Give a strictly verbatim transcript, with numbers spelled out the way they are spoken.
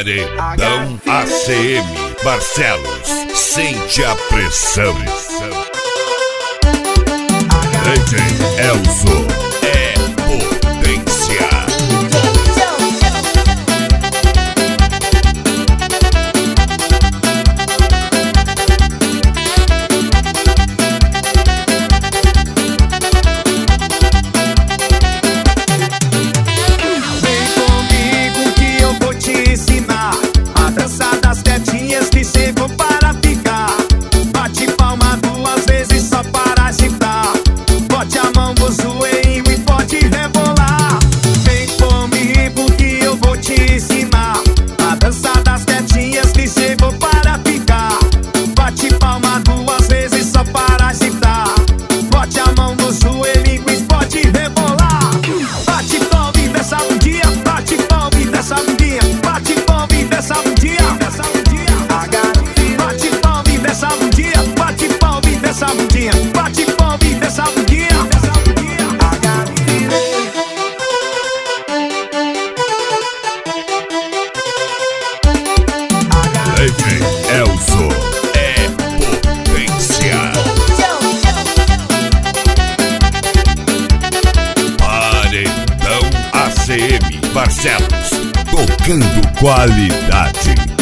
Paredão A C M Barcelos, sente a pressão. D J Elzo é potência. Bate palma dessa bundinha. D J Elzo é potência. Paredão A C M Barcelos, tocando qualidade.